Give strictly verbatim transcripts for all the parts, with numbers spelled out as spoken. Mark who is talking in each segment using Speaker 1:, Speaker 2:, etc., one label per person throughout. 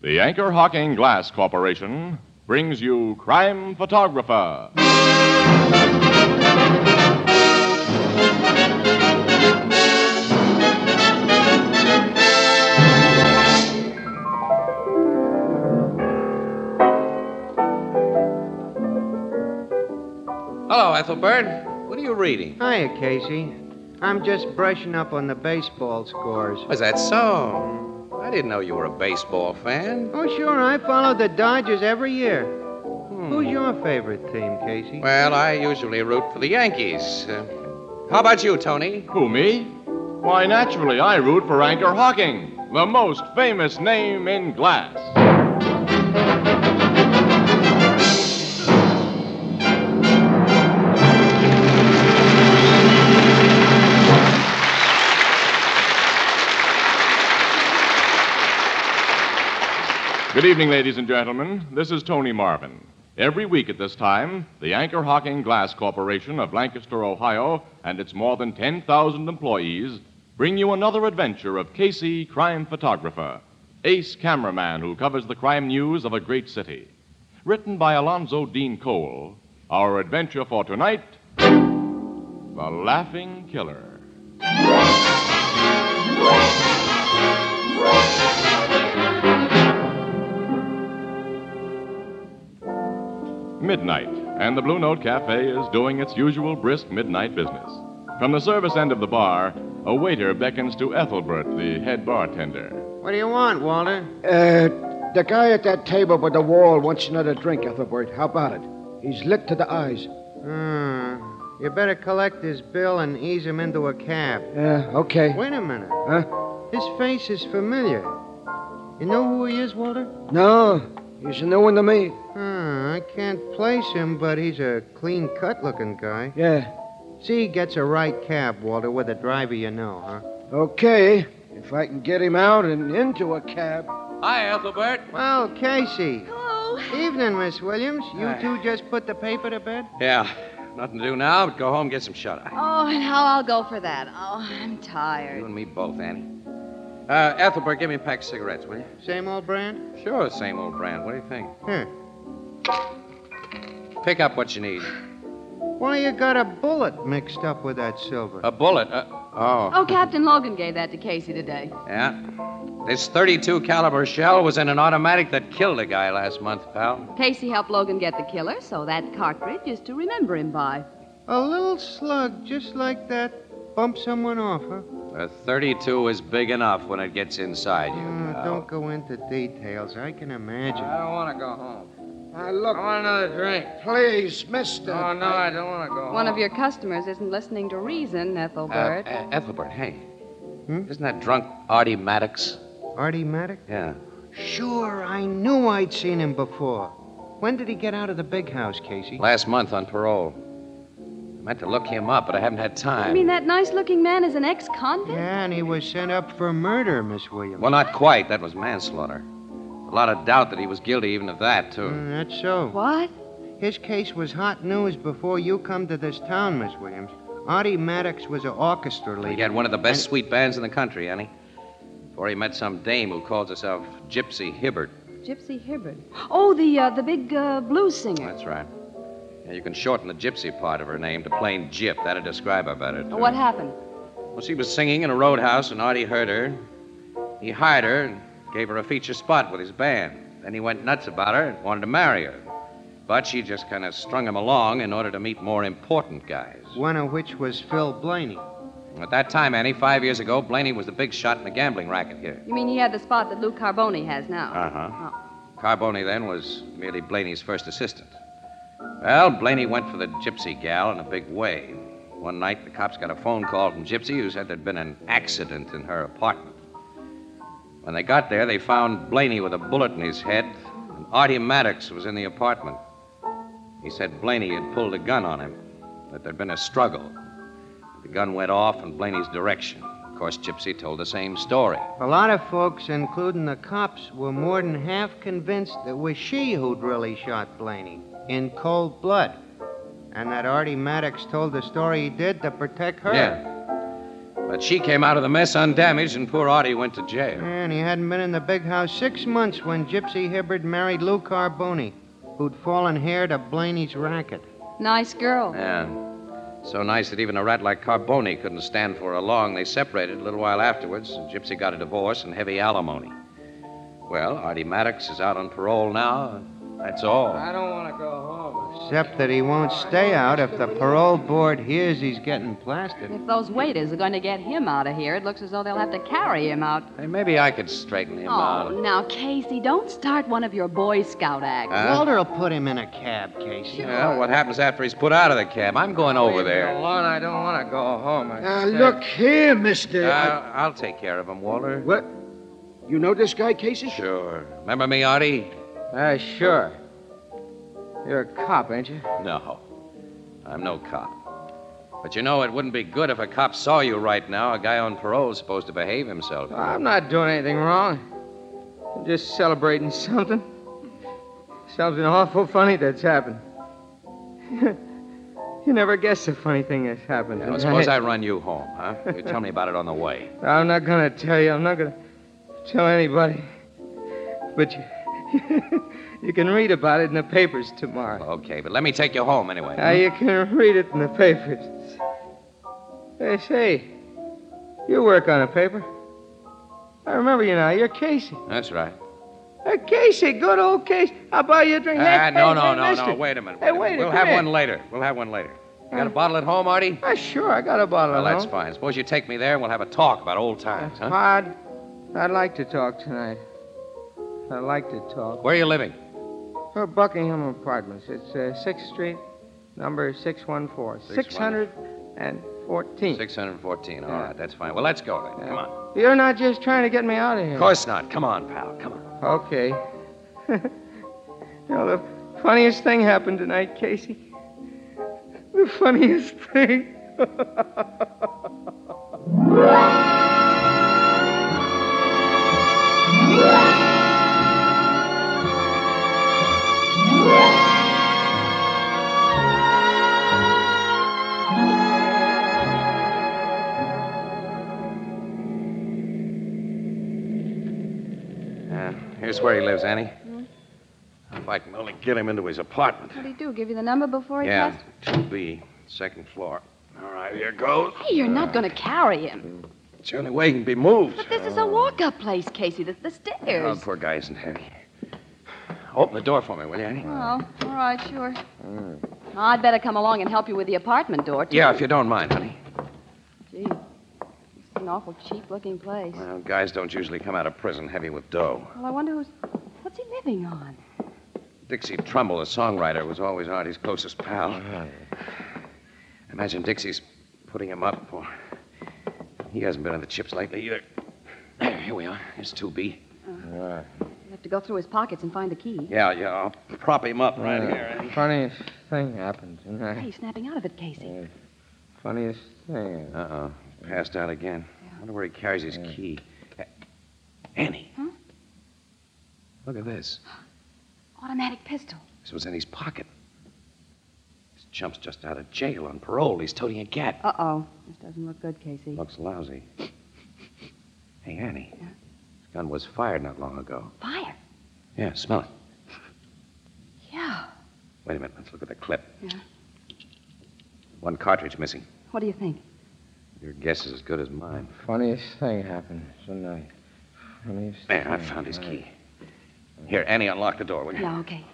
Speaker 1: The Anchor Hocking Glass Corporation brings you Crime Photographer.
Speaker 2: Hello, Ethelbert. What are you reading?
Speaker 3: Hiya, Casey. I'm just brushing up on the baseball scores.
Speaker 2: Was that so? I didn't know you were a baseball fan.
Speaker 3: Oh, sure. I follow the Dodgers every year. Hmm. Who's your favorite team, Casey?
Speaker 2: Well, I usually root for the Yankees. Uh, how about you, Tony?
Speaker 1: Who, me? Why, naturally, I root for Anchor Hocking, the most famous name in glass. Good evening, ladies and gentlemen. This is Tony Marvin. Every week at this time, the Anchor Hocking Glass Corporation of Lancaster, Ohio, and its more than ten thousand employees bring you another adventure of Casey, crime photographer, ace cameraman who covers the crime news of a great city. Written by Alonzo Dean Cole, our adventure for tonight, The Laughing Killer. Midnight, and the Blue Note Cafe is doing its usual brisk midnight business. From the service end of the bar, a waiter beckons to Ethelbert, the head bartender.
Speaker 3: What do you want, Walter?
Speaker 4: Uh, the guy at that table by the wall wants another drink, Ethelbert. How about it? He's lit to the eyes.
Speaker 3: Hmm. You better collect his bill and ease him into a cab.
Speaker 4: Yeah, uh, okay.
Speaker 3: Wait a minute.
Speaker 4: Huh?
Speaker 3: His face is familiar. You know who he is, Walter?
Speaker 4: No, he's a new one to me.
Speaker 3: Hmm, I can't place him, but he's a clean-cut looking guy.
Speaker 4: Yeah.
Speaker 3: See, he gets a right cab, Walter, with a driver you know, huh?
Speaker 4: Okay, if I can get him out and into a cab.
Speaker 2: Hi, Ethelbert.
Speaker 3: Well, Casey.
Speaker 5: Hello.
Speaker 3: Evening, Miss Williams. You
Speaker 2: Hi.
Speaker 3: two just put the paper to bed?
Speaker 2: Yeah, nothing to do now but go home and get some shut-eye.
Speaker 5: Oh, and how I'll go for that. Oh, I'm
Speaker 2: You
Speaker 5: tired.
Speaker 2: and me both, Annie. Uh, Ethelbert, give me a pack of cigarettes, will you?
Speaker 3: Same old brand?
Speaker 2: Sure, same old brand. What do you think?
Speaker 3: Here.
Speaker 2: Pick up what you need.
Speaker 3: Why you got a bullet mixed up with that silver?
Speaker 2: A bullet. Uh, oh.
Speaker 5: Oh, Captain Logan gave that to Casey today.
Speaker 2: Yeah. This thirty-two caliber shell was in an automatic that killed a guy last month, pal.
Speaker 5: Casey helped Logan get the killer, so that cartridge is to remember him by.
Speaker 3: A little slug just like that bumped someone off, huh?
Speaker 2: A thirty-two is big enough when it gets inside you.
Speaker 3: Uh,
Speaker 2: pal.
Speaker 3: don't go into details. I can imagine.
Speaker 2: I don't want to go home.
Speaker 4: Uh, look,
Speaker 2: I want another drink.
Speaker 4: please, mister.
Speaker 2: Oh, no, I don't want to go home.
Speaker 5: One of your customers isn't listening to reason,
Speaker 2: Uh,
Speaker 5: Ethelbert.
Speaker 2: uh, Ethelbert, hey.
Speaker 3: Hmm?
Speaker 2: Isn't that drunk Artie Maddox?
Speaker 3: Artie Maddox?
Speaker 2: Yeah.
Speaker 3: Sure, I knew I'd seen him before. When did he get out of the big house, Casey?
Speaker 2: Last month on parole. I meant to look him up, but I haven't had time.
Speaker 5: You mean that nice-looking man is an ex-convict?
Speaker 3: Yeah, and he was sent up for murder, Miss Williams.
Speaker 2: Well, not quite. That was manslaughter. A lot of doubt that he was guilty even of that, too.
Speaker 3: Mm, that's so.
Speaker 5: What?
Speaker 3: His case was hot news before you come to this town, Miss Williams. Artie Maddox was an orchestra leader.
Speaker 2: He had one of the best
Speaker 3: And-
Speaker 2: sweet bands in the country, Annie. Before he met some dame who calls herself Gypsy Hibbert.
Speaker 5: Gypsy Hibbert. Oh, the uh, the big uh, blues singer.
Speaker 2: That's right. Yeah, you can shorten the gypsy part of her name to plain Gyp. That'd describe her better, too.
Speaker 5: What happened?
Speaker 2: Well, she was singing in a roadhouse, and Artie heard her. He hired her and gave her a feature spot with his band. Then he went nuts about her and wanted to marry her. But she just kind of strung him along in order to meet more important guys.
Speaker 3: One of which was Phil Blaney.
Speaker 2: At that time, Annie, five years ago, Blaney was the big shot in the gambling racket here.
Speaker 5: You mean he had the spot that Lou Carboni has now?
Speaker 2: Uh-huh.
Speaker 5: Oh.
Speaker 2: Carboni then was merely Blaney's first assistant. Well, Blaney went for the gypsy gal in a big way. One night, the cops got a phone call from Gypsy who said there'd been an accident in her apartment. When they got there, they found Blaney with a bullet in his head, and Artie Maddox was in the apartment. He said Blaney had pulled a gun on him, that there'd been a struggle. The gun went off in Blaney's direction. Of course, Gypsy told the same story.
Speaker 3: A lot of folks, including the cops, were more than half convinced it was she who'd really shot Blaney in cold blood. And that Artie Maddox told the story he did to protect her.
Speaker 2: Yeah. But she came out of the mess undamaged, and poor Artie went to jail.
Speaker 3: And he hadn't been in the big house six months when Gypsy Hibbard married Lou Carboni, who'd fallen heir to Blaney's racket.
Speaker 5: Nice girl.
Speaker 2: Yeah. So nice that even a rat like Carboni couldn't stand for her long. They separated a little while afterwards. Gypsy got a divorce and heavy alimony. Well, Artie Maddox is out on parole now. That's all.
Speaker 6: I don't want to go home.
Speaker 3: Except that he won't stay out if the parole board hears he's getting plastered.
Speaker 5: If those waiters are going to get him out of here, it looks as though they'll have to carry him out.
Speaker 2: Hey, maybe I could straighten him
Speaker 5: Oh,
Speaker 2: out.
Speaker 5: now, Casey, don't start one of your Boy Scout acts.
Speaker 2: Huh?
Speaker 3: Walter'll put him in a cab, Casey.
Speaker 2: Well, what happens after he's put out of the cab? I'm going over
Speaker 6: Leave me
Speaker 2: there.
Speaker 6: alone. I don't want to go home. I
Speaker 4: Now,
Speaker 6: said-
Speaker 4: look here, mister.
Speaker 2: Uh, I'll take care of him, Walter.
Speaker 4: What? You know this guy, Casey?
Speaker 2: Sure. Remember me, Artie?
Speaker 6: Uh, sure. You're a cop, ain't you?
Speaker 2: No. I'm no cop. But you know, it wouldn't be good if a cop saw you right now. A guy on parole is supposed to behave himself.
Speaker 6: I'm not doing anything wrong. I'm just celebrating something. Something awful funny that's happened. You never guess the funny thing that's happened.
Speaker 2: Now, suppose I run you home, huh? You tell me about it on the way.
Speaker 6: I'm not going to tell you. I'm not going to tell anybody. But you, you can read about it in the papers tomorrow.
Speaker 2: Okay, but let me take you home anyway.
Speaker 6: Now, you can read it in the papers. Hey, say, you work on a paper. I remember you now. You're Casey.
Speaker 2: That's right.
Speaker 6: Hey, Casey, good old Casey. I'll buy you a drink.
Speaker 2: Ah,
Speaker 6: Hey,
Speaker 2: no,
Speaker 6: hey,
Speaker 2: no,
Speaker 6: hey,
Speaker 2: no,
Speaker 6: mister.
Speaker 2: no. Wait a minute.
Speaker 6: Hey,
Speaker 2: a
Speaker 6: wait
Speaker 2: minute.
Speaker 6: a-
Speaker 2: We'll
Speaker 6: come
Speaker 2: have
Speaker 6: here.
Speaker 2: one later. We'll have one later. You got a
Speaker 6: Uh,
Speaker 2: bottle at home, Artie?
Speaker 6: Ah, sure, I got a bottle
Speaker 2: Well,
Speaker 6: at
Speaker 2: that's
Speaker 6: home.
Speaker 2: fine. Suppose you take me there and we'll have a talk about old times, huh?
Speaker 6: I'd, I'd like to talk tonight. I'd like to talk.
Speaker 2: Where are you living?
Speaker 6: For Buckingham Apartments. It's uh, sixth Street, number six one four. six hundred fourteen.
Speaker 2: six fourteen. All right, that's fine. Well, let's go then. Come on.
Speaker 6: You're not just trying to get me out of here.
Speaker 2: Of course not. Come on, pal. Come on.
Speaker 6: Okay. You know, the funniest thing happened tonight, Casey. The funniest thing.
Speaker 2: Uh, here's where he lives, Annie. If I can only get him into his apartment.
Speaker 5: What did he do? Give you the number before he
Speaker 2: Yeah,
Speaker 5: passed?
Speaker 2: two B, second floor. All right, here goes.
Speaker 5: Hey, you're not going to carry him.
Speaker 2: It's the only way he can be moved.
Speaker 5: But this is a walk-up place, Casey. The, the
Speaker 2: Oh,
Speaker 5: stairs.
Speaker 2: the poor guy isn't heavy. Open the door for me, will you, Annie?
Speaker 5: Oh, all right, sure. I'd better come along and help you with the apartment door, too.
Speaker 2: Yeah, if you don't mind, honey.
Speaker 5: Gee, it's an awful cheap-looking place.
Speaker 2: Well, guys don't usually come out of prison heavy with dough.
Speaker 5: Well, I wonder who's... What's he living on?
Speaker 2: Dixie Trumbull, the songwriter, was always Artie's closest pal. Imagine Dixie's putting him up for... He hasn't been in the chips lately either. There, here we are. Here's two B.
Speaker 5: You have to go through his pockets and find the key.
Speaker 2: Yeah, yeah, I'll prop him up right
Speaker 6: Uh,
Speaker 2: here, Annie.
Speaker 6: Funniest thing happened tonight.
Speaker 5: Hey, snapping out of it, Casey.
Speaker 6: Funniest thing.
Speaker 2: Uh-oh. Passed out again. I wonder where he carries his key. Uh, Annie.
Speaker 5: Huh?
Speaker 2: Look at this.
Speaker 5: Automatic pistol.
Speaker 2: This was in his pocket. This chump's just out of jail on parole. He's toting a gat.
Speaker 5: Uh-oh. This doesn't look good, Casey.
Speaker 2: Looks lousy. Hey, Annie.
Speaker 5: Yeah?
Speaker 2: This gun was fired not long ago.
Speaker 5: Fire.
Speaker 2: Yeah, smell it.
Speaker 5: Yeah.
Speaker 2: Wait a minute. Let's look at the clip.
Speaker 5: Yeah.
Speaker 2: One cartridge missing.
Speaker 5: What do you think?
Speaker 2: Your guess is as good as mine.
Speaker 6: Funniest thing happened tonight. Funniest
Speaker 2: There, I
Speaker 6: thing.
Speaker 2: found his key. Here, Annie, unlock the door, will you?
Speaker 5: Yeah, okay.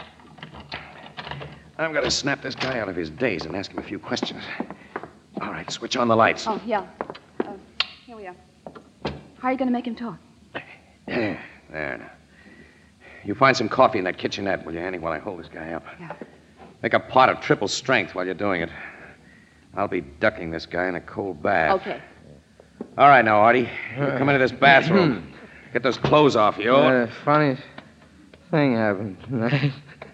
Speaker 2: I'm going to snap this guy out of his daze and ask him a few questions. All right, switch on the lights.
Speaker 5: Oh, yeah. Uh, here we are. How are you going to make him talk?
Speaker 2: There, there now. You find some coffee in that kitchenette, will you, Annie, while I hold this guy up?
Speaker 5: Yeah.
Speaker 2: Make a pot of triple strength while you're doing it. I'll be ducking this guy in a cold bath.
Speaker 5: Okay.
Speaker 2: All right, now, Artie. You come into this bathroom. Get those clothes off you.
Speaker 6: Uh, funniest thing happened tonight.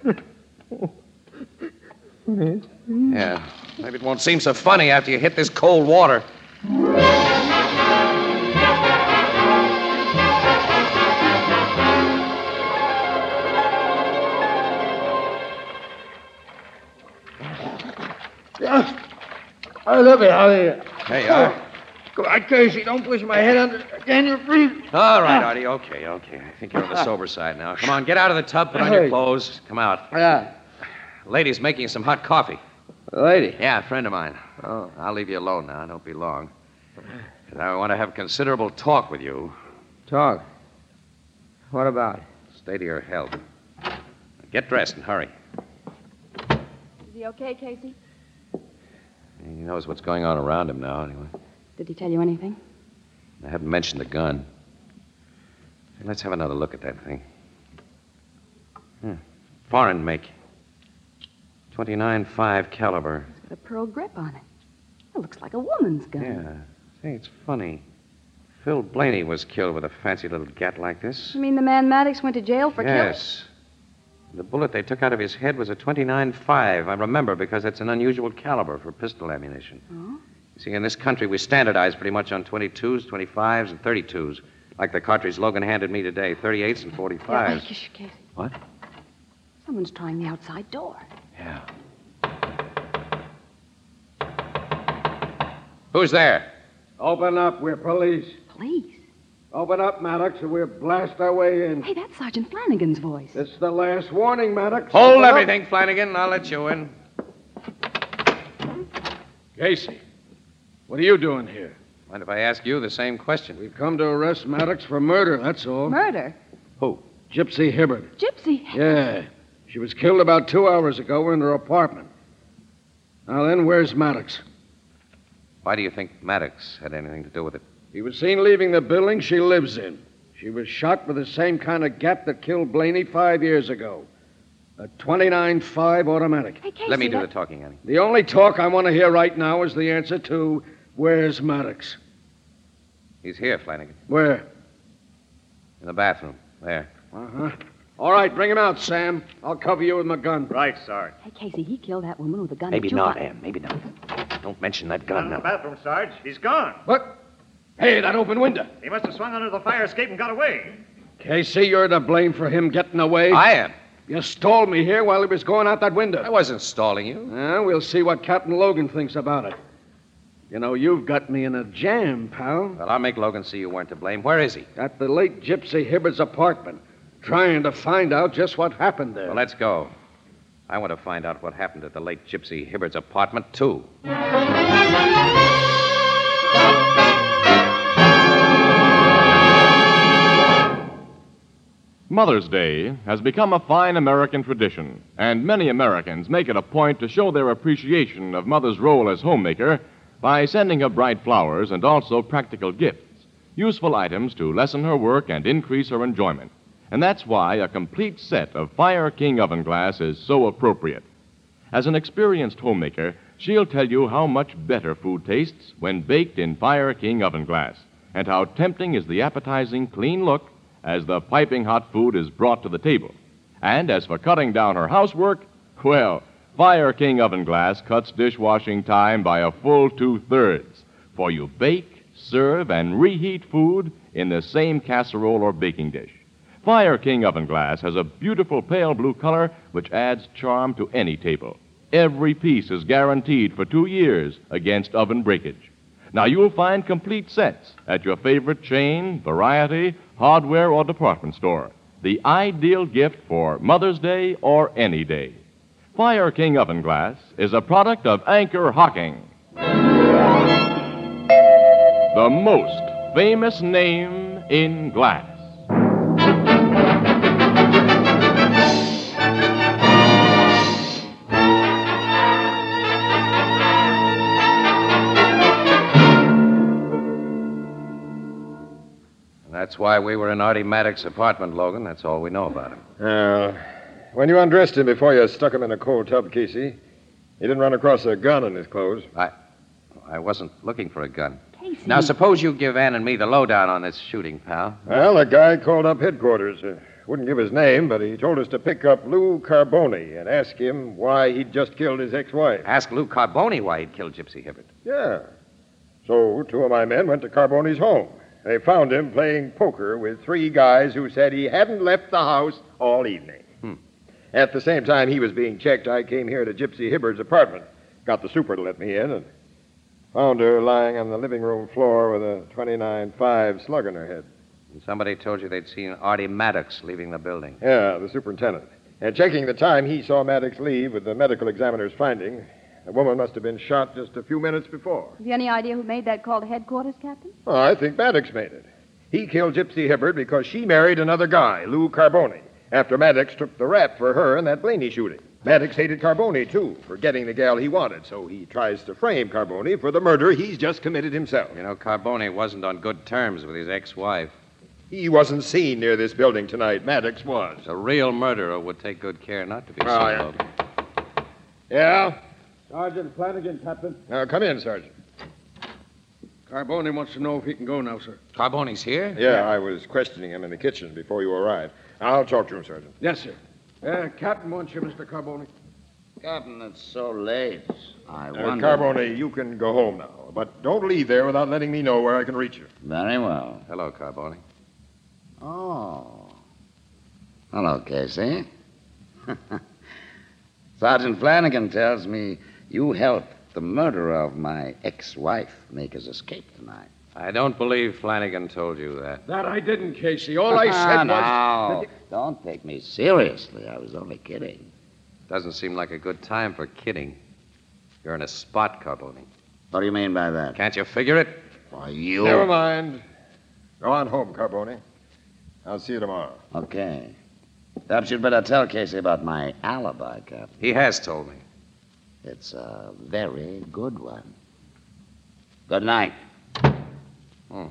Speaker 6: Funniest.
Speaker 2: Yeah. Maybe it won't seem so funny after you hit this cold water.
Speaker 4: Yeah. I love it. I,
Speaker 2: There you are.
Speaker 4: Come on, Casey, don't push my head under. Again, you're breathing.
Speaker 2: All right, Artie. Okay, okay. I think you're on the sober side now. Come on, get out of the tub, put on your
Speaker 4: Hey.
Speaker 2: clothes. Come out.
Speaker 6: Yeah.
Speaker 2: Lady's making some hot coffee.
Speaker 6: Lady.
Speaker 2: Yeah, a friend of mine.
Speaker 6: Oh.
Speaker 2: I'll leave you alone now. Don't be long. 'Cause I want to have considerable talk with you.
Speaker 6: Talk. What about?
Speaker 2: Stay to your health. Get dressed and hurry.
Speaker 5: Is he okay, Casey?
Speaker 2: He knows what's going on around him now, anyway.
Speaker 5: Did he tell you anything?
Speaker 2: I haven't mentioned the gun. Let's have another look at that thing. Hmm. Foreign make. twenty-nine five caliber.
Speaker 5: It's got a pearl grip on it. It looks like a woman's gun.
Speaker 2: Yeah. Say, it's funny. Phil Blaney was killed with a fancy little gat like this.
Speaker 5: You mean the man Maddox went to jail for killing?
Speaker 2: Yes. The bullet they took out of his head was a twenty-nine five. I remember because it's an unusual caliber for pistol ammunition.
Speaker 5: Oh?
Speaker 2: You see, in this country, we standardize pretty much on twenty-twos, twenty-fives, and thirty-twos. Like the cartridge Logan handed me today, thirty-eights and
Speaker 5: Yeah,
Speaker 2: forty-fives.
Speaker 5: Casey, Casey.
Speaker 2: What?
Speaker 5: Someone's trying the outside door.
Speaker 2: Yeah. Who's there?
Speaker 4: Open up. We're police.
Speaker 5: Police?
Speaker 4: Open up, Maddox, or we'll blast our way in.
Speaker 5: Hey, that's Sergeant Flanagan's voice.
Speaker 4: It's the last warning, Maddox.
Speaker 2: Hold
Speaker 4: Open up.
Speaker 2: everything, Flanagan. I'll let you in.
Speaker 4: Casey, what are you doing here?
Speaker 2: Mind if I ask you the same question?
Speaker 4: We've come to arrest Maddox for murder, that's all.
Speaker 5: Murder?
Speaker 2: Who?
Speaker 4: Gypsy Hibbard.
Speaker 5: Gypsy?
Speaker 4: Yeah. She was killed about two hours ago in her apartment. Now then, where's Maddox?
Speaker 2: Why do you think Maddox had anything to do with it?
Speaker 4: He was seen leaving the building she lives in. She was shot with the same kind of gat that killed Blaney five years ago. A twenty-nine five automatic.
Speaker 5: Hey, Casey.
Speaker 2: Let me do
Speaker 5: that-
Speaker 2: the talking, Annie.
Speaker 4: The only talk I want to hear right now is the answer to where's Maddox?
Speaker 2: He's here, Flanagan.
Speaker 4: Where?
Speaker 2: In the bathroom. There.
Speaker 4: Uh-huh. All right, bring him out, Sam. I'll cover you with my gun.
Speaker 7: Right, Sarge.
Speaker 5: Hey, Casey, he killed that woman with a gun.
Speaker 2: Maybe
Speaker 5: at two
Speaker 2: not,
Speaker 5: o'clock.
Speaker 2: Em. Maybe not. Don't mention that
Speaker 7: Gun
Speaker 2: gun
Speaker 7: in the
Speaker 2: now.
Speaker 7: bathroom, Sarge. He's gone.
Speaker 4: What? Hey, that open window.
Speaker 7: He must have swung under the fire escape and got away.
Speaker 4: Casey, you're to blame for him getting away.
Speaker 2: I am.
Speaker 4: You stalled me here while he was going out that
Speaker 2: I
Speaker 4: window.
Speaker 2: wasn't stalling you.
Speaker 4: Uh, we'll see what Captain Logan thinks about it. You know, you've got me in a jam, pal.
Speaker 2: Well, I'll make Logan see you weren't to blame. Where is he?
Speaker 4: At the late Gypsy Hibbard's apartment, trying to find out just what happened there.
Speaker 2: Well, let's go. I want to find out what happened at the late Gypsy Hibbard's apartment, too.
Speaker 1: Mother's Day has become a fine American tradition, and many Americans make it a point to show their appreciation of Mother's role as homemaker by sending her bright flowers and also practical gifts, useful items to lessen her work and increase her enjoyment. And that's why a complete set of Fire King oven glass is so appropriate. As an experienced homemaker, she'll tell you how much better food tastes when baked in Fire King oven glass, and how tempting is the appetizing, clean look as the piping hot food is brought to the table. And as for cutting down her housework, well, Fire King oven glass cuts dishwashing time by a full two-thirds, for you bake, serve, and reheat food in the same casserole or baking dish. Fire King oven glass has a beautiful pale blue color which adds charm to any table. Every piece is guaranteed for two years against oven breakage. Now, you'll find complete sets at your favorite chain, variety, hardware, or department store. The ideal gift for Mother's Day or any day. Fire King oven glass is a product of Anchor Hocking, the most famous name in glass.
Speaker 2: That's why we were in Artie Maddox's apartment, Logan. That's all we know about him.
Speaker 8: Uh, when you undressed him before you stuck him in a cold tub, Casey, he didn't run across a gun in his clothes.
Speaker 2: I I wasn't looking for a gun.
Speaker 5: Casey.
Speaker 2: Now, suppose you give Ann and me the lowdown on this shooting, pal.
Speaker 8: Well, a guy called up headquarters. Uh, wouldn't give his name, but he told us to pick up Lou Carboni and ask him why he'd just killed his ex-wife.
Speaker 2: Ask Lou Carboni why he'd killed Gypsy Hibbard.
Speaker 8: Yeah. So two of my men went to Carboni's home. They found him playing poker with three guys who said he hadn't left the house all evening.
Speaker 2: Hmm.
Speaker 8: At the same time he was being checked, I came here to Gypsy Hibbard's apartment. Got the super to let me in, and Found her lying on the living room floor with a twenty-nine five slug in her head.
Speaker 2: And somebody told you they'd seen Artie Maddox leaving the building.
Speaker 8: Yeah, the superintendent. And checking the time he saw Maddox leave with the medical examiner's finding, the woman must have been shot just a few minutes before.
Speaker 5: Have you any idea who made that call to headquarters, Captain?
Speaker 8: Oh, I think Maddox made it. He killed Gypsy Hibbard because she married another guy, Lou Carboni, after Maddox took the rap for her in that Blaney shooting. Maddox hated Carboni, too, for getting the gal he wanted, so he tries to frame Carboni for the murder he's just committed himself.
Speaker 2: You know, Carboni wasn't on good terms with his ex-wife.
Speaker 8: He wasn't seen near this building tonight. Maddox was.
Speaker 2: A real murderer would take good care not to be seen,
Speaker 8: Oh, yeah.
Speaker 2: Logan.
Speaker 8: Yeah?
Speaker 4: Sergeant Flanagan, Captain.
Speaker 8: Now, come in, Sergeant.
Speaker 4: Carboni wants to know if he can go now, sir.
Speaker 2: Carboni's here?
Speaker 8: Yeah, I was questioning him in the kitchen before you arrived. I'll talk to him, Sergeant.
Speaker 4: Yes, sir. Uh, Captain wants you, Mister Carboni.
Speaker 9: Captain, it's so late. I
Speaker 8: Uh,
Speaker 9: wonder...
Speaker 8: Carboni, you can go home now, but don't leave there without letting me know where I can reach you.
Speaker 9: Very well.
Speaker 2: Hello, Carboni.
Speaker 9: Oh. Hello, Casey. Sergeant Flanagan tells me you helped the murderer of my ex-wife make his escape tonight.
Speaker 2: I don't believe Flanagan told you that.
Speaker 4: That I didn't, Casey. All I said was...
Speaker 9: now, don't take me seriously. I was only kidding.
Speaker 2: Doesn't seem like a good time for kidding. You're in a spot, Carboni.
Speaker 9: What do you mean by that?
Speaker 2: Can't you figure it?
Speaker 9: Why, you...
Speaker 8: Never mind. Go on home, Carboni. I'll see you tomorrow.
Speaker 9: Okay. Perhaps you'd better tell Casey about my alibi, Captain.
Speaker 2: He has told me.
Speaker 9: It's a very good one. Good night.
Speaker 2: Oh.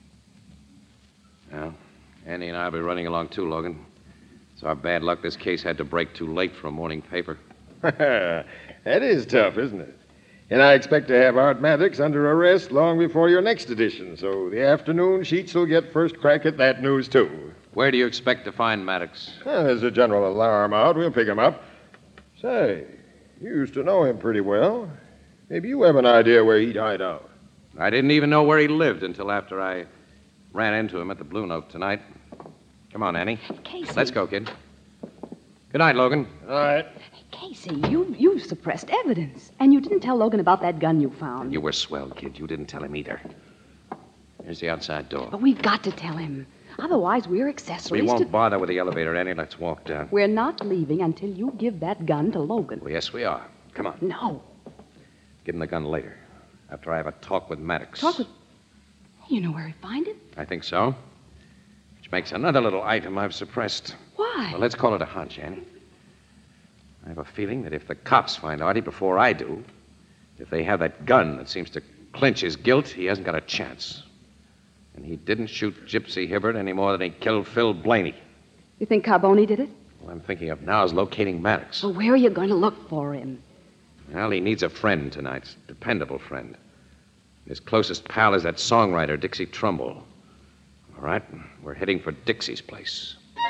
Speaker 2: Well, Andy and I will be running along too, Logan. It's our bad luck this case had to break too late for a morning paper.
Speaker 8: That is tough, isn't it? And I expect to have Art Maddox under arrest long before your next edition, so the afternoon sheets will get first crack at that news, too.
Speaker 2: Where do you expect to find Maddox?
Speaker 8: Well, there's a general alarm out. We'll pick him up. Say, you used to know him pretty well. Maybe you have an idea where he'd hide out.
Speaker 2: I didn't even know where he lived until after I ran into him at the Blue Note tonight. Come on, Annie.
Speaker 5: Casey.
Speaker 2: Let's go, kid. Good night, Logan.
Speaker 8: All right.
Speaker 5: Casey, you, you suppressed evidence. And you didn't tell Logan about that gun you found.
Speaker 2: You were swell, kid. You didn't tell him either. Here's the outside door.
Speaker 5: But we've got to tell him. Otherwise, we're accessories
Speaker 2: We won't
Speaker 5: to...
Speaker 2: bother with the elevator, Annie. Let's walk down.
Speaker 5: We're not leaving until you give that gun to Logan.
Speaker 2: Well, yes, we are. Come on.
Speaker 5: No.
Speaker 2: Give him the gun later, after I have a talk with Maddox.
Speaker 5: Talk with... You know where he find it?
Speaker 2: I think so. Which makes another little item I've suppressed.
Speaker 5: Why?
Speaker 2: Well, let's call it a hunch, Annie. I have a feeling that if the cops find Artie before I do, if they have that gun that seems to clinch his guilt, he hasn't got a chance. And he didn't shoot Gypsy Hibbert any more than he killed Phil Blaney.
Speaker 5: You think Carboni did it?
Speaker 2: All I'm thinking of now is locating Maddox.
Speaker 5: Well, where are you going to look for him?
Speaker 2: Well, he needs a friend tonight, a dependable friend. His closest pal is that songwriter, Dixie Trumbull. All right, we're heading for Dixie's place.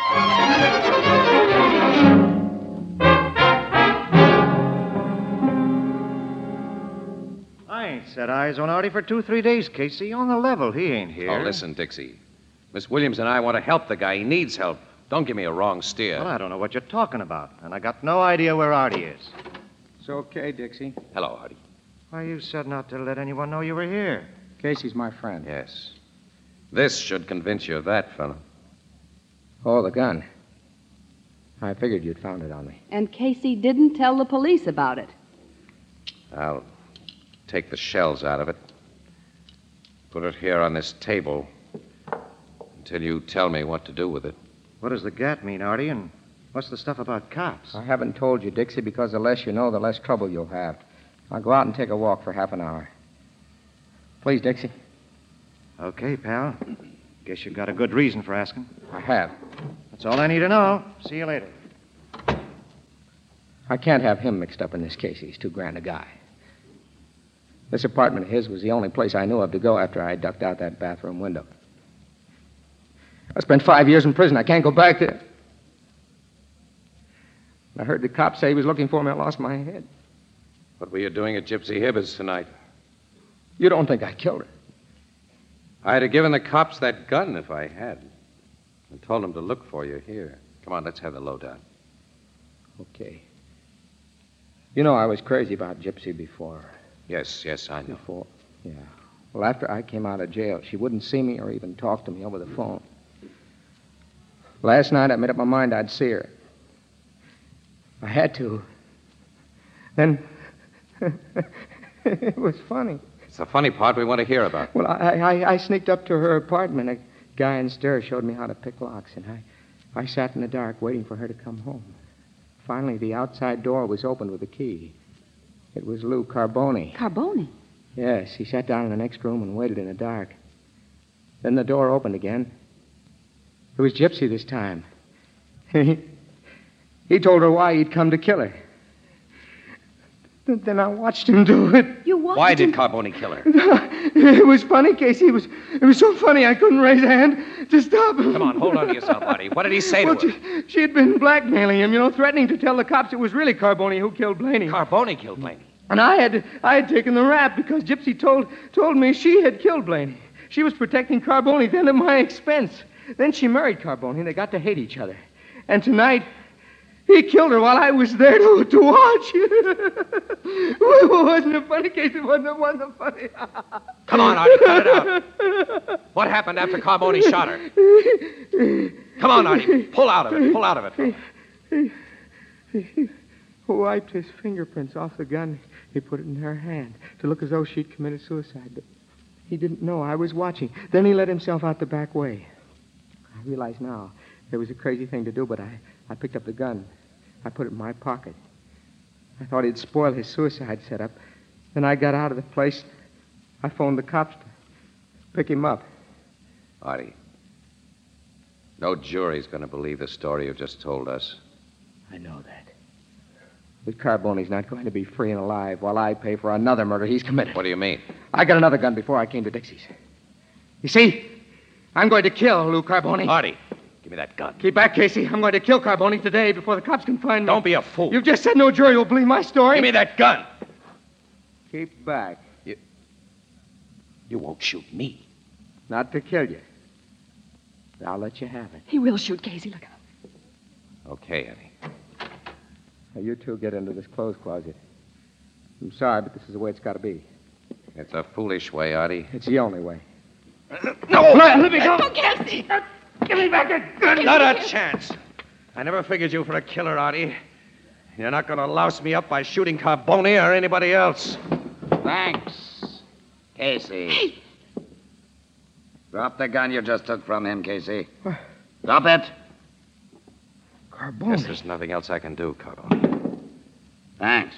Speaker 7: I ain't set eyes on Artie for two, three days, Casey. On the level, he ain't here.
Speaker 2: Oh, listen, Dixie. Miss Williams and I want to help the guy. He needs help. Don't give me a wrong steer.
Speaker 7: Well, I don't know what you're talking about, and I got no idea where Artie is.
Speaker 6: It's okay, Dixie.
Speaker 2: Hello, Artie.
Speaker 7: Why, you said not to let anyone know you were here.
Speaker 6: Casey's my friend.
Speaker 2: Yes. This should convince you of that, fellow.
Speaker 6: Oh, the gun. I figured you'd found it on me.
Speaker 5: And Casey didn't tell the police about it.
Speaker 2: I'll take the shells out of it. Put it here on this table until you tell me what to do with it.
Speaker 7: What does the gat mean, Artie, and what's the stuff about cops?
Speaker 6: I haven't told you, Dixie, because the less you know, the less trouble you'll have. I'll go out and take a walk for half an hour. Please, Dixie.
Speaker 7: Okay, pal. Guess you've got a good reason for asking.
Speaker 6: I have.
Speaker 7: That's all I need to know. See you later.
Speaker 6: I can't have him mixed up in this case. He's too grand a guy. This apartment of his was the only place I knew of to go after I ducked out that bathroom window. I spent five years in prison. I can't go back there. I heard the cops say he was looking for me. I lost my head.
Speaker 2: What were you doing at Gypsy Hibbert's tonight?
Speaker 6: You don't think I killed her?
Speaker 2: I'd have given the cops that gun if I had. And told them to look for you here. Come on, let's have the lowdown.
Speaker 6: Okay. You know, I was crazy about Gypsy before.
Speaker 2: Yes, yes, I know.
Speaker 6: Before. Yeah. Well, after I came out of jail, she wouldn't see me or even talk to me over the phone. Last night, I made up my mind I'd see her. I had to. Then, it was funny.
Speaker 2: It's the funny part we want to hear about.
Speaker 6: Well, I, I, I sneaked up to her apartment. A guy in stairs showed me how to pick locks, and I, I sat in the dark waiting for her to come home. Finally, the outside door was opened with a key. It was Lou Carboni.
Speaker 5: Carboni?
Speaker 6: Yes, he sat down in the next room and waited in the dark. Then the door opened again. It was Gypsy this time. He, he told her why he'd come to kill her. Then I watched him do it.
Speaker 5: You watched
Speaker 2: Why
Speaker 5: him?
Speaker 2: did Carboni kill her?
Speaker 6: It was funny, Casey. It was, it was so funny I couldn't raise a hand to stop him.
Speaker 2: Come on, hold on to yourself, Artie. What did he say
Speaker 6: well,
Speaker 2: to her?
Speaker 6: She, she had been blackmailing him, you know, threatening to tell the cops it was really Carboni who killed Blaney.
Speaker 2: Carboni killed Blaney.
Speaker 6: And I had I had taken the rap because Gypsy told told me she had killed Blaney. She was protecting Carboni then at my expense. Then she married Carboni and they got to hate each other. And tonight, he killed her while I was there to, to watch. Wasn't it funny, Casey? Wasn't it, wasn't it funny?
Speaker 2: Come on, Artie, cut it out. What happened after Carboni shot her? Come on, Artie, pull out of it, pull out of it.
Speaker 6: He, he, he wiped his fingerprints off the gun. He put it in her hand to look as though she'd committed suicide. But he didn't know I was watching. Then he let himself out the back way. I realize now it was a crazy thing to do, but I, I picked up the gun. I put it in my pocket. I thought he'd spoil his suicide setup. Then I got out of the place. I phoned the cops to pick him up.
Speaker 2: Artie, no jury's going to believe the story you've just told us.
Speaker 6: I know that. But Carboni's not going to be free and alive while I pay for another murder he's committed.
Speaker 2: What do you mean?
Speaker 6: I got another gun before I came to Dixie's. You see, I'm going to kill Lou Carboni.
Speaker 2: Artie, give me that gun.
Speaker 6: Keep back, Casey. I'm going to kill Carboni today before the cops can find me.
Speaker 2: Don't be a fool.
Speaker 6: You've just said no jury will believe my story.
Speaker 2: Give me that gun.
Speaker 6: Keep back.
Speaker 2: You, you won't shoot me.
Speaker 6: Not to kill you. I'll let you have it.
Speaker 5: He will shoot, Casey. Look out.
Speaker 2: Okay, Artie.
Speaker 6: Now, you two get into this clothes closet. I'm sorry, but this is the way it's got to be.
Speaker 2: It's a foolish way, Artie.
Speaker 6: It's the only way.
Speaker 2: No!
Speaker 6: Let, let me go!
Speaker 5: Oh, Casey!
Speaker 6: Give me back a gun!
Speaker 2: Not a chance. I never figured you for a killer, Artie. You're not going to louse me up by shooting Carboni or anybody else.
Speaker 9: Thanks, Casey. Hey. Drop the gun you just took from him, Casey. Drop it.
Speaker 6: Carboni.
Speaker 2: Guess there's nothing else I can do, Carboni.
Speaker 9: Thanks.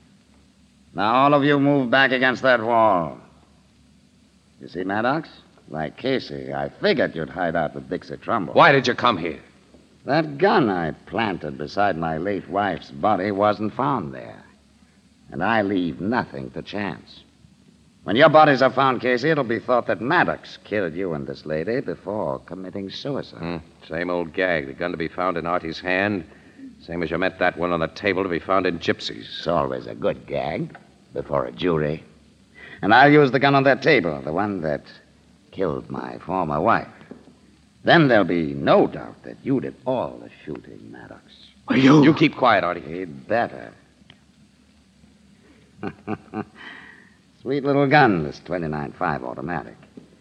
Speaker 9: Now all of you move back against that wall. You see, Maddox? Like Casey, I figured you'd hide out with Dixie Trumbull.
Speaker 2: Why did you come here?
Speaker 9: That gun I planted beside my late wife's body wasn't found there. And I leave nothing to chance. When your bodies are found, Casey, it'll be thought that Maddox killed you and this lady before committing suicide.
Speaker 2: Mm, same old gag. The gun to be found in Artie's hand. Same as you met that one on the table to be found in Gypsy's.
Speaker 9: It's always a good gag before a jury. And I'll use the gun on that table, the one that killed my former wife. Then there'll be no doubt that you did all the shooting, Maddox.
Speaker 2: Well, you... You keep quiet, Artie.
Speaker 9: He'd better. Sweet little gun, this twenty-nine five automatic.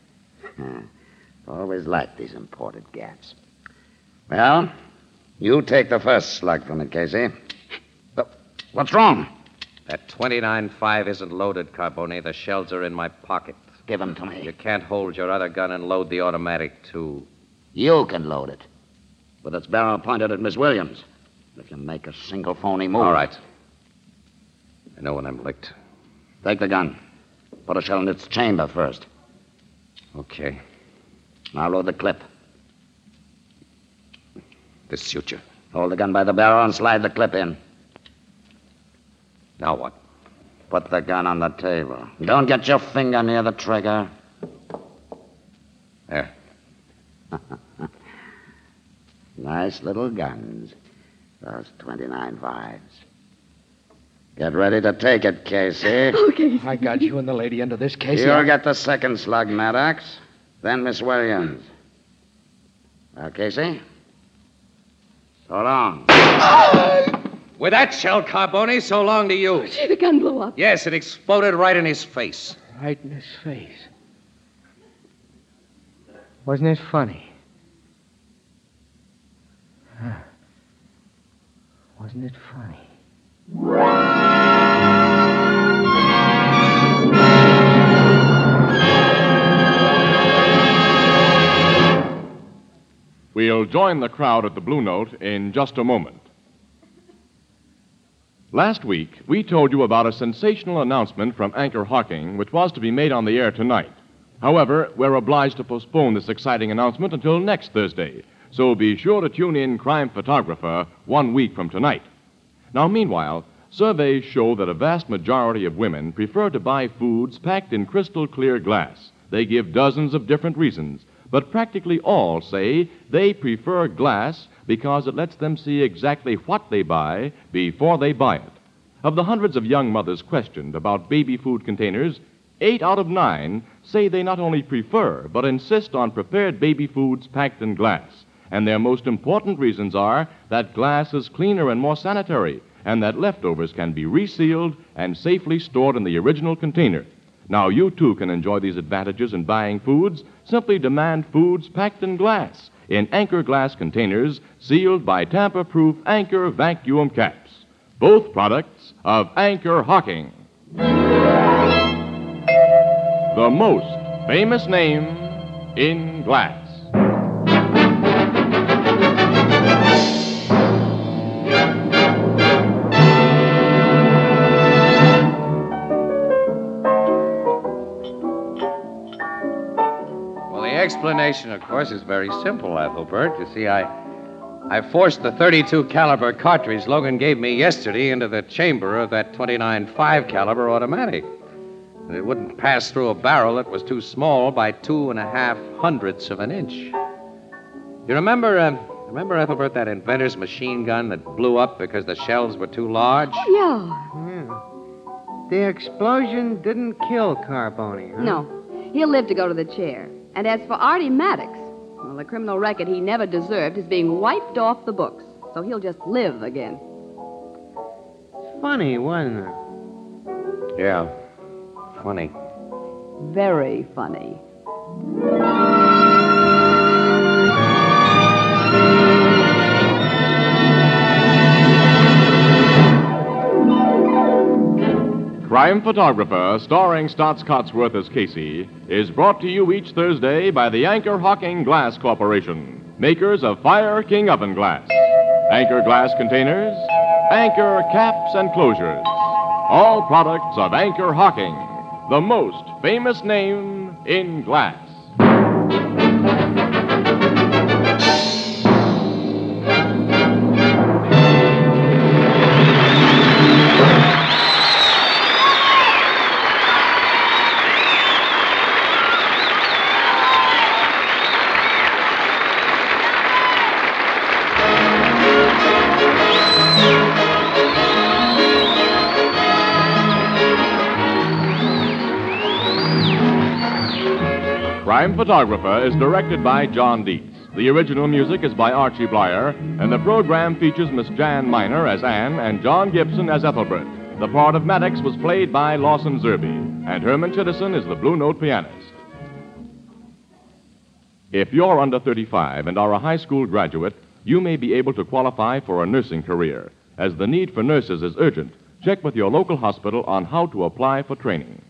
Speaker 9: Always liked these imported gats. Well, you take the first slug from it, Casey. What's wrong?
Speaker 2: That twenty-nine five isn't loaded, Carboni. The shells are in my pocket.
Speaker 9: Give them to me.
Speaker 2: You can't hold your other gun and load the automatic, too.
Speaker 9: You can load it. With its barrel pointed at Miss Williams. If you make a single phony move.
Speaker 2: All right. I know when I'm licked.
Speaker 9: Take the gun. Put a shell in its chamber first.
Speaker 2: Okay.
Speaker 9: Now load the clip.
Speaker 2: This suits you.
Speaker 9: Hold the gun by the barrel and slide the clip in.
Speaker 2: Now what?
Speaker 9: Put the gun on the table. Don't get your finger near the trigger.
Speaker 2: There.
Speaker 9: Nice little guns. Those twenty-nine fives. Get ready to take it, Casey.
Speaker 5: Okay.
Speaker 6: I got you and the lady into this, Casey.
Speaker 9: You'll get the second slug, Maddox. Then Miss Williams. Well, Casey? So long.
Speaker 2: With that shell, Carboni, so long to you.
Speaker 5: Gee, the gun blew up.
Speaker 2: Yes, it exploded right in his face.
Speaker 3: right in his face. Wasn't it funny? Huh. Wasn't it funny?
Speaker 1: We'll join the crowd at the Blue Note in just a moment. Last week, we told you about a sensational announcement from Anchor Hawking, which was to be made on the air tonight. However, we're obliged to postpone this exciting announcement until next Thursday, so be sure to tune in Crime Photographer one week from tonight. Now, meanwhile, surveys show that a vast majority of women prefer to buy foods packed in crystal clear glass. They give dozens of different reasons, but practically all say they prefer glass because it lets them see exactly what they buy before they buy it. Of the hundreds of young mothers questioned about baby food containers, eight out of nine say they not only prefer, but insist on prepared baby foods packed in glass. And their most important reasons are that glass is cleaner and more sanitary, and that leftovers can be resealed and safely stored in the original container. Now, you too can enjoy these advantages in buying foods. Simply demand foods packed in glass, in Anchor glass containers sealed by tamper-proof Anchor vacuum caps. Both products of Anchor Hawking. The most famous name in glass.
Speaker 2: Well, the explanation, of course, is very simple, Ethelbert. You see, I, I forced the thirty-two caliber cartridge Logan gave me yesterday into the chamber of that twenty-nine five caliber automatic. And it wouldn't pass through a barrel that was too small by two and a half hundredths of an inch. You remember, uh, remember, Ethelbert, that inventor's machine gun that blew up because the shells were too large?
Speaker 5: Yeah.
Speaker 3: Yeah. The explosion didn't kill Carboni, huh?
Speaker 5: No. He'll live to go to the chair. And as for Artie Maddox, well, the criminal record he never deserved is being wiped off the books. So he'll just live again.
Speaker 3: Funny, wasn't it?
Speaker 2: Yeah. Funny.
Speaker 5: Very funny.
Speaker 1: Crime Photographer, starring Stotts Cotsworth as Casey, is brought to you each Thursday by the Anchor Hawking Glass Corporation, makers of Fire King Oven Glass, Anchor Glass Containers, Anchor Caps and Closures. All products of Anchor Hawking, the most famous name in glass. Crime Photographer is directed by John Dietz. The original music is by Archie Blyer, and the program features Miss Jan Miner as Anne and John Gibson as Ethelbert. The part of Maddox was played by Lawson Zerby, and Herman Chittison is the Blue Note pianist. If you're under thirty-five and are a high school graduate, you may be able to qualify for a nursing career. As the need for nurses is urgent, check with your local hospital on how to apply for training.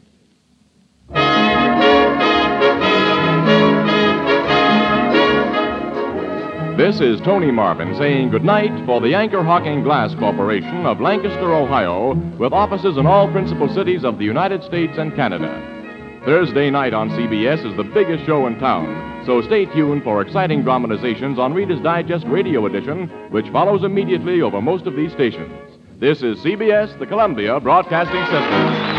Speaker 1: This is Tony Marvin saying goodnight for the Anchor Hawking Glass Corporation of Lancaster, Ohio, with offices in all principal cities of the United States and Canada. Thursday night on C B S is the biggest show in town, so stay tuned for exciting dramatizations on Reader's Digest Radio Edition, which follows immediately over most of these stations. This is C B S, the Columbia Broadcasting System.